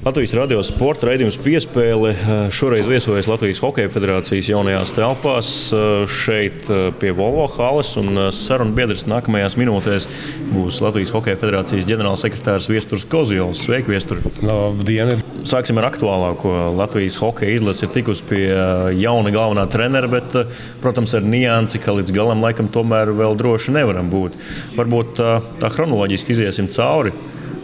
Latvijas radio sporta raidījums Piespēle šoreiz viesojas Latvijas Hokeja federācijas jaunajās telpās šeit pie Volvo halas, un sarunu biedrs nākamajās minūtēs būs Latvijas Hokeja federācijas ģenerālsekretārs Viesturs Kozjols. Sveiki, Viestur! Labdien! Sāksim ar aktuālāko. Latvijas hokeja izlase ir tikusi pie jauna galvenā trenera, bet, protams, ar niansi, ka līdz galam laikam tomēr vēl droši nevaram būt. Varbūt tā chronoloģiski iziesim cauri.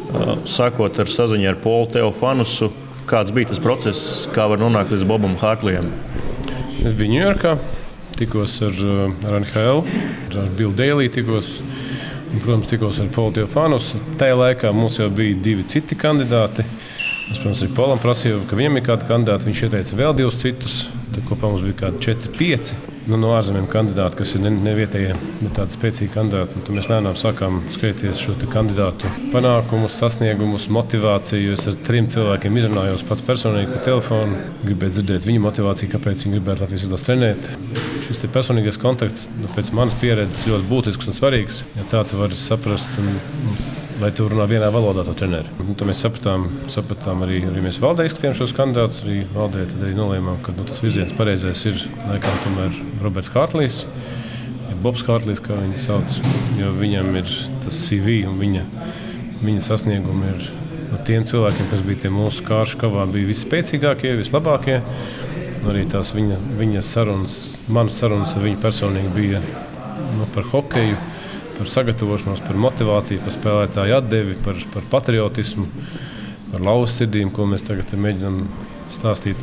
Sākot ar saziņu ar Polu Teofanusu, kāds bija tas process, kā var nonākt līdz Bobam Hartleyam? Es biju Ņujorkā, tikos ar NHL, ar Bill Daly tikos, un, protams, tikos ar Polu Teofanusu. Tajā laikā mums jau bija 2 citi kandidāti. Es, protams, arī Polam prasīju, ka viņam ir kādi kandidāti. Viņš ieteica vēl 2 citus. Tad kopā mums bija kādi 4-5 no ārzemēm kandidāti, kas ir nevietējie, bet tādi spēcīgi kandidāti. Tad mēs lēnām sākām skatīties šo kandidātu panākumus, sasniegumus, motivāciju. Es ar 3 cilvēkiem izrunājos pats personīgi pa telefonu. Gribēju dzirdēt viņu motivāciju, kāpēc viņi gribētu Latvijas izlases trenēt. Šis personīgais kontakts, pēc manas pieredzes, ļoti būtisks un svarīgs. Ja tā tu vari saprast, vai tu runā vienā valodā to treneri. Tad mēs sapratām arī mēs valdē izskatījām šos kandidātus. Arī valdē tad arī nolēmām, ka tas virziens pareizais ir laikam tomēr Roberts Hartleys, Bobs Hartleys, kā viņu sauc, jo viņam ir tas CV un viņa sasniegumi ir no tiem cilvēkiem, kas bija tie mūsu kāršu kavā, bija visspēcīgākie, vislabākie. Arī tās viņa sarunas, manas sarunas ar viņu personīgi bija par hokeju, par sagatavošanos, par motivāciju, par spēlētāju atdevi, par patriotismu, par lausirdīm, ko mēs tagad mēģinām stāstīt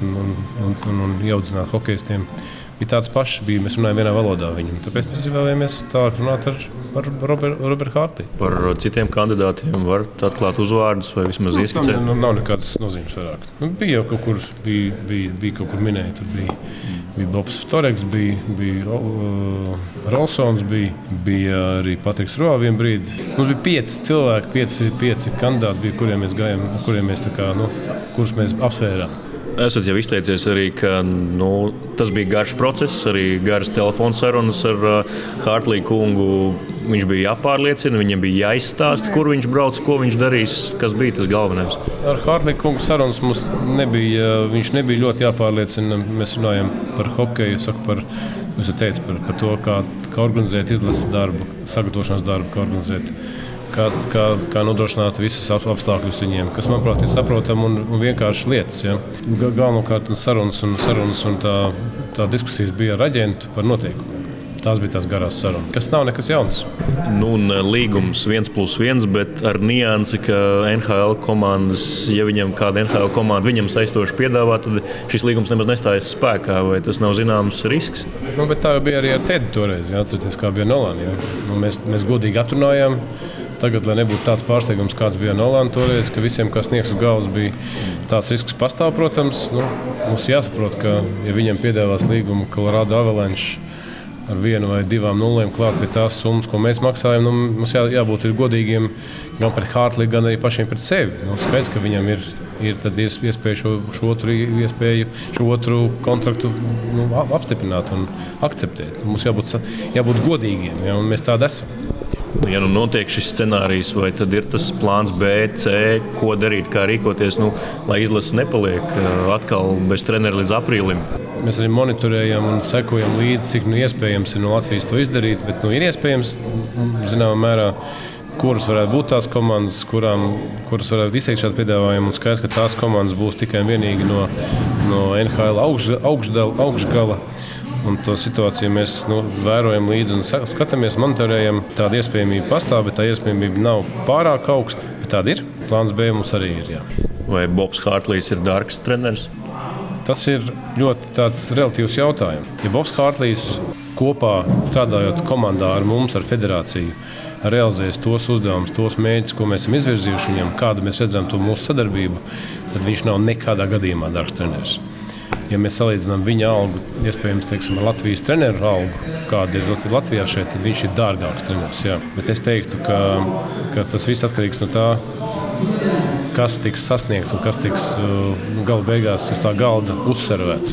un ieaudzināt hokejistiem. Bija tāds pašs, mēs runājām vienā valodā viņam. Tāpēc mēs izvēlējāmies tālāk runāt ar Robertu Hartleyu. Par citiem kandidātiem var atklāt uzvārdus vai vismaz ieskicēt? Nav nekādas nozīmes vairāk. Bija jau kaut kur, bija kaut kur minēja. Tur bija Bobs Toreks, bija Rolsons, bija arī Patriks Roa vien brīdi. Mums bija 5 cilvēki, 5 kandidāti, kuriem mēs gājām, kurus mēs apsvērām. Esat jau izteicies arī, ka tas bija garš process, arī garas telefona sarunas ar Hartleyu kungu. Viņš bija jāpārliecina, viņam bija jāizstāsta, kur viņš brauc, ko viņš darīs, kas bija tas galvenais. Ar Hartleyu kungu sarunas mums viņš nebija ļoti jāpārliecina. Mēs runājam par hokeju, par to, kā organizēt izlases darbu, sagatavošanās darbu, kā organizēt. Kā nodrošināt visus apstākļus viņiem, kas, manuprāt, ir saprotami un vienkārši lietas. Ja. Galvenokārt sarunas un tā diskusijas bija ar aģentu par noteikumiem. Tās bija tās garās sarunas, kas nav nekas jauns. Līgums 1+1, bet ar niansi, ka NHL komandas, ja viņam kāda NHL komanda viņam saistoši piedāvā, tad šis līgums nemaz nestājas spēkā, vai tas nav zināms risks? Bet tā bija arī ar Tedu toreiz, atcerieties, kā bija Nolāna. Ja. Mēs godīgi atrunājām. Tagad, lai nebūtu tāds pārsteigums, kāds bija Nolāna toreiz, ka visiem, kas sniegs uz galvas, bija tāds risks pastāv, protams. Mums jāsaprot, ka, ja viņam piedāvās līgumu Colorado Avalanche ar 1 vai 2 nulēm klāt pie tās summas, ko mēs maksājam, mums jābūt godīgiem gan pret Hartleyu, gan arī pašiem pret sevi. Skaidrs, ka viņam ir tad iespēja šo otru kontraktu apstiprināt un akceptēt. Mums jābūt godīgiem, ja, un mēs tādi esam. Ja notiek šis scenārijs, vai tad ir tas plāns B, C, ko darīt, kā rīkoties, lai izlase nepaliek atkal bez trenera līdz aprīlim? Mēs arī monitorējam un sekojam līdzi, cik iespējams ir no Latvijas to izdarīt, bet ir iespējams, zināmā mērā, kuras varētu būt tās komandas, kuras varētu izteikt šādu piedāvājumu. Un skaidrs, ka tās komandas būs tikai un vienīgi no NHL augšgala. Un to situāciju mēs vērojam līdzi un skatāmies, monitorējam. Tāda iespējamība pastāv, bet tā iespējamība nav pārāk augsta. Bet tāda ir. Plāns B mums arī ir. Jā. Vai Bobs Hartleys ir dārgs treneris? Tas ir ļoti tāds relatīvs jautājums. Ja Bobs Hartleys kopā strādājot komandā ar mums, ar federāciju, realizēs tos uzdevumus, tos mērķus, ko mēs esam izvirzījuši viņam, kādu mēs redzam to mūsu sadarbību, tad viņš nav nekādā gadījumā dārgs treneris. Ja mēs salīdzinām viņa algu, iespējams, ar Latvijas treneru algu, kāda ir Latvijā šeit, tad viņš ir dārgāks treneris. Jā. Bet es teiktu, ka tas viss atkarīgs no tā, kas tiks sasniegts un kas tiks gala beigās uz tā galda uzservēts.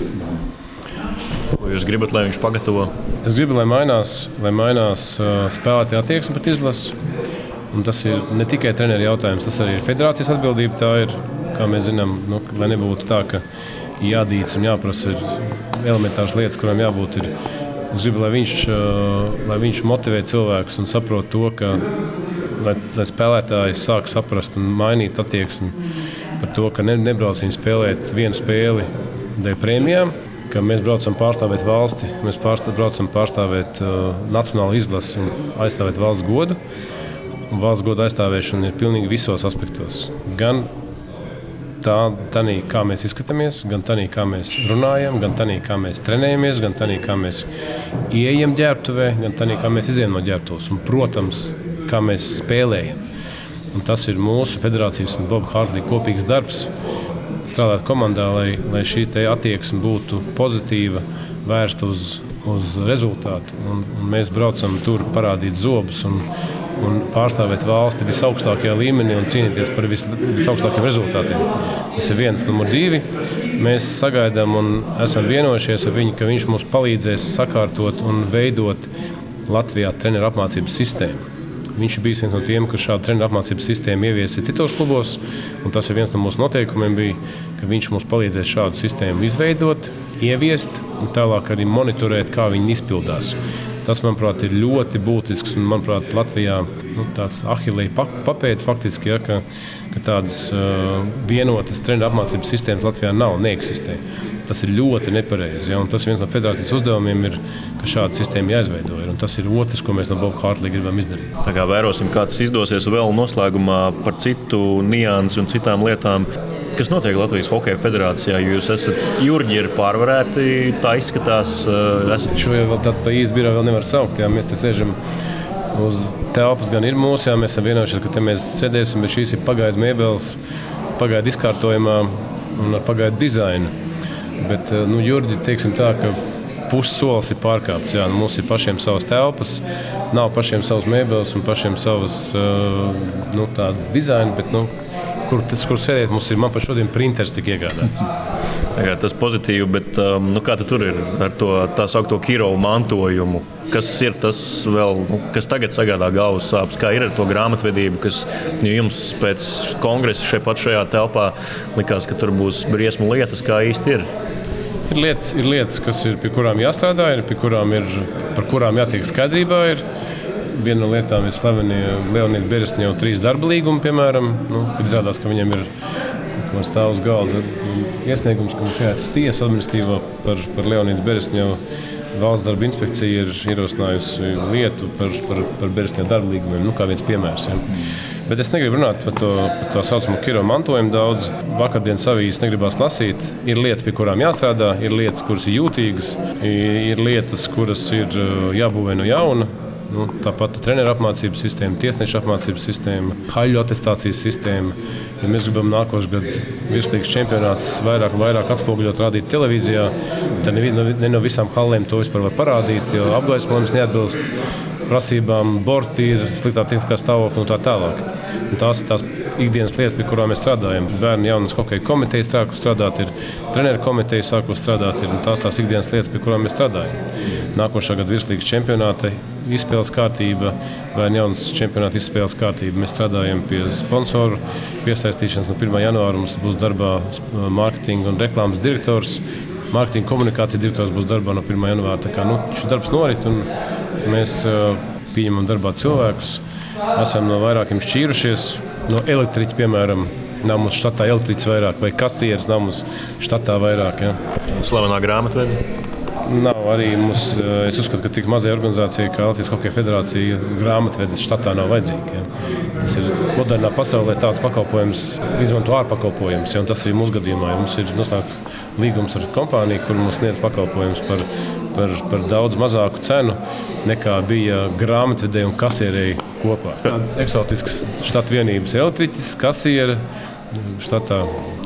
Ko jūs gribat, lai viņš pagatavo? Es gribu, lai mainās spēlētāja attieksme pret izlasi. Un tas ir ne tikai treneru jautājums, tas arī ir federācijas atbildība. Tā ir kā mēs zinām, lai nebūtu tā, ka jādīts un jāprasa ir elementāras lietas, kurām jābūt ir. Es gribu, lai viņš motivē cilvēkus un saprot to, ka lai spēlētāji sāk saprast un mainīt attieksmi par to, ka nebrauc viņi spēlēt vienu spēli dēļ prēmijām, ka mēs braucam pārstāvēt valsti, mēs braucam pārstāvēt nacionālu izlasi un aizstāvēt valsts godu. Un valsts goda aizstāvēšana ir pilnīgi visos aspektos. Gan tādā, kā mēs izskatāmies, gan tādā, kā mēs runājam, gan tādā, kā mēs trenējamies, gan tādā, kā mēs ieejam ģērbtuvē, gan tādā, kā mēs izejam no ģērbtuves. Un, protams, kā mēs spēlējam. Un tas ir mūsu federācijas un Boba Hartlija kopīgs darbs. Strādāt komandā, lai šī attieksme būtu pozitīva, vērsta uz rezultātu. Un mēs braucam tur parādīt zobus un pārstāvēt valsti visaugstākajā līmenī un cīnīties par visaugstākajiem rezultātiem. Tas ir viens. Numur 2. Mēs sagaidām un esam vienojušies ar viņu, ka viņš mums palīdzēs sakārtot un veidot Latvijā treneru apmācības sistēmu. Viņš ir bijis viens no tiem, kas šādu treneru apmācības sistēmu ieviesa citos klubos, un tas ir viens no mūsu noteikumiem, ka viņš mums palīdzēs šādu sistēmu izveidot, ieviest un tālāk arī monitorēt, kā viņi izpildās. Tas, manuprāt, ir ļoti būtisks un, manuprāt, Latvijā tāds Ahilleja papēdis faktiski, ja, ka tādas vienotas treneru apmācības sistēmas Latvijā neeksistē. Tas ir ļoti nepareizi. Ja, un tas viens no federācijas uzdevumiem ir, ka šāda sistēma jāizveido. Un tas ir otrs, ko mēs no Boba Hartlija gribam izdarīt. Tā kā vērosim, kā tas izdosies vēl noslēgumā par citu niansi un citām lietām. Kas notiek Latvijas Hokeja federācijā? Jūs esat Jurģi ir pārvarēti, tā izskatās. Šo jau vēl tādu pa īstu biroju vēl nevar saukt. Jā. Mēs te sēžam uz telpas, gan ir mūsu, jā, mēs esam vienojušies, ka te mēs sēdēsim, bet šīs ir pagaidu mēbeles, pagaidu izkārtojumā un ar pagaidu dizainu. Bet Jurģi, teiksim tā, ka pussolis ir pārkāpts. Jā. Mums ir pašiem savas telpas, nav pašiem savas mēbeles un pašiem savas tādas dizaini, bet kur sēdēt, man pat šodien printers tika iegādāts. Tas pozitīvi, bet kā tur ir ar to tā saukto Kirovu mantojumu? Kas ir tas vēl, kas tagad sagādā galvas sāpes? Kā ir ar to grāmatvedību, kas jums pēc kongresa šajā telpā likās, ka tur būs briesmu lietas, kā īsti ir? Ir lietas, kas ir, pie kurām jāstrādā, par kurām jātiek skaidrībā. Viena no lietām ir slavenie Leonīda Beresņeva 3 darba līgumi, piemēram, kad izrādās, ka viņam ir stāv uz galda iesniegums, ka mums jāiet uz tiesu administratīvo par Leonīdu Beresņevu. Valsts darba inspekcija ir ierosinājusi lietu par Beresņeva darba līgumiem, kā viens piemērs. Ja. Bet es negribu runāt par to saucamo Kirovu mantojumu daudz. Vakardienas avīzes negribās lasīt. Ir lietas, pie kurām jāstrādā, ir lietas, kuras ir jūtīgas, ir lietas, kuras ir jābūvē no jauna. Tāpat treneru apmācības sistēma, tiesnešu apmācības sistēma, haļu atestācijas sistēma. Ja mēs gribam nākošais gads virslīgas čempionātus vairāk un vairāk atspoguļot, rādīt televīzijā, tad ne no visām hallēm to vispār var parādīt, jo apgaismojums neatbilst prasībām, borti ir sliktā tehniskā stāvokļa un tā tālāk. Un tās ikdienas lietas, pie kurām mēs strādājam. Bērnu jaunas hokeja komiteja sāku strādāt, ir treneru komiteja sāku strādāt, ir tās ikdienas lietas, pie kurām mēs strādājam. Nākošā gada virslīgas čempionāta izspēles kārtība, bērnu jaunas čempionāta izspēles kārtība. Mēs strādājam pie sponsoru piesaistīšanas. No 1. janvāra mums būs darbā mārketinga un reklāmas direktors. Mārketinga komunikācija direktors būs darbā no 1. janvāra. Tā kā šis darbs norit un mēs pieņemam darbā cilvēkus. Esam no vairākiem šķīrušies. No elektriķa, piemēram, nav mums štatā elektriķis vairāk, vai kasieris nav mums štatā vairāk. Ja. Slavenā grāmatvede? Nav arī mums, es uzskatu, ka tik mazai organizācijai kā Latvijas Hokeja federācija grāmatvedes štatā nav vajadzīga. Ja. Tas ir modernā pasaulē tāds pakalpojums, izmanto ārpakalpojums, ja, un tas arī mūsu gadījumā. Ja. Mums ir noslēgts līgums ar kompāniju, kur mums sniedz pakalpojums par daudz mazāku cenu, nekā bija grāmatvedēji un kasierēji kopā. Tādas eksotiskas štata vienības, elektriķis, kasiere, štatā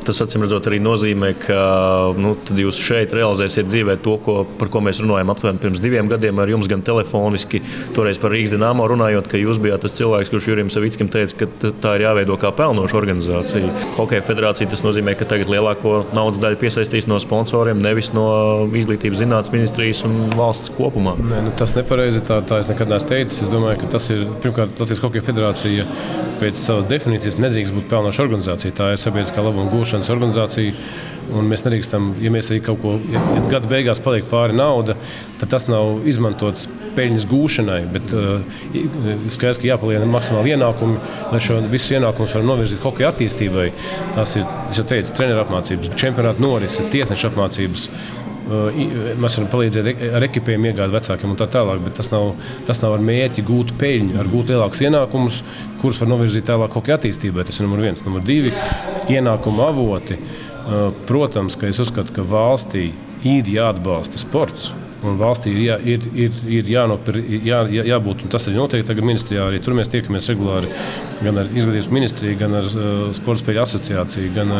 Tas, acīmredzot, arī nozīmē, ka tad jūs šeit realizēsiet dzīvē to, par ko mēs runājam aptuveni pirms 2 gadiem ar jums, gan telefoniski, toreiz par Rīgas Dinamo runājot, ka jūs bijāt tas cilvēks, kurš Jurijam Savickim teica, ka tā ir jāveido kā pelnoša organizācija. Hokeja federācija tas nozīmē, ka tagad lielāko naudas daļu piesaistīs no sponsoriem, nevis no Izglītības zinātnes ministrijas un valsts kopumā. Nē, tas nepareizi, tā es nekad neesmu teicis. Es domāju, ka tas ir, pirmkārt, Latvijas Hokeja federācija pēc savas definīcijas nedrīkst būt pelnoša organizācija. Tā ir sabiedriskā labuma gūšanas organizācija. Un mēs nedrīkstam, ja mēs arī kaut ko, ja gada beigās paliek pāri nauda, tad tas nav izmantots peļņas gūšanai, bet skaidrs, ka jāpalielina maksimāli ienākumi, lai šo visus ienākumus varam novirzīt hokeja attīstībai. Tās ir, es jau teicu, treneru apmācības, čempionāta norise, tiesnešu apmācības. Mēs varam palīdzēt ar ekipējumu iegādi vecākiem un tā tālāk, bet tas nav ar mērķi gūt peļņu, ar gūt lielākus ienākumus, kurus var novirzīt tālāk hokeja attīstībai. Tas ir numur 1. Numur 2 - ienākumu avoti. Protams, ka es uzskatu, ka valstī ir jāatbalsta sports. Un valstī ir jābūt, un tas arī notiek tagad ministrijā. Arī tur mēs tiekamies regulāri gan ar Izglītības ministriju, gan ar Sporta spēļu asociāciju, gan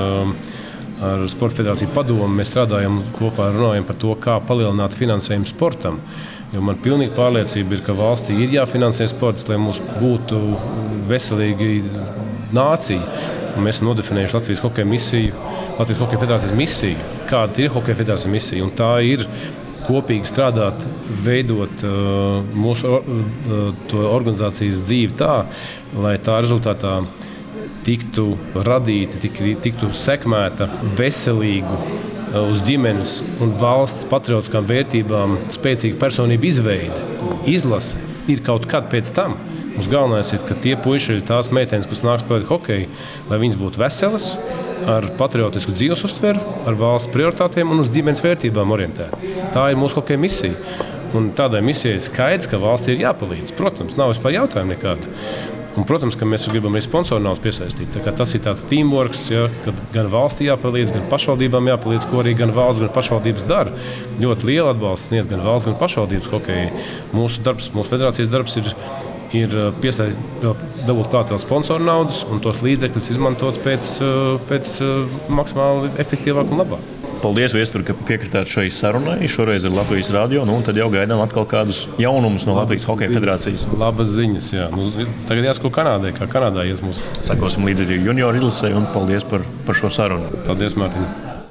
ar Sporta federāciju padomu. Mēs strādājam kopā, runājam par to, kā palielināt finansējumu sportam. Jo man pilnīgi pārliecība ir, ka valstī ir jāfinansē sports, lai mums būtu veselīga nācija. Un mēs esam nodefinējuši Latvijas Hokeja misiju, Latvijas Hokeja federācijas misiju. Kāda ir Hokeja federācijas misija? Un tā ir kopīgi strādāt, veidot mūsu organizācijas dzīvi tā, lai tā rezultātā tiktu radīta, tiktu sekmēta veselīgu, uz ģimenes un valsts patriotiskām vērtībām spēcīga personība izveide. Izlase ir kaut kad pēc tam. Mums galvenais ir, ka tie puiši ir tās meitenes, kas nāk spēlēt hokeju, lai viņas būtu veselas, ar patriotisku dzīves uztveru, ar valsts prioritātēm un uz ģimenes vērtībām orientēti. Tā ir mūsu hokeja misija. Un tādai misijai ir skaidrs, ka valstī ir jāpalīdz. Protams, nav vispār jautājumu nekādu. Un, protams, ka mēs gribam arī sponsoru naudu piesaistīt. Tas ir tāds teamworks, ja, kad gan valstī jāpalīdz, gan pašvaldībām jāpalīdz, ko arī gan valsts, gan pašvaldības dara. Ļoti liela atbalsts sniedz gan valsts, gan pašvaldības hokeja. Mūsu federācijas darbs ir dabūt klāt vēl sponsoru naudas un tos līdzekļus izmantot pēc maksimāli efektīvāk un labāk. Paldies, Viestur, ka piekritāt šai sarunai. Šoreiz ir Latvijas radio, un tad jau gaidām atkal kādus jaunumus no Latvijas Hokeja federācijas. Labas ziņas, jā. Tagad jāsako Kanādai, kā Kanādā ies mūsu. Sakosim līdzi arī junioru izlasei, un paldies par šo sarunu. Paldies, Mārtiņ.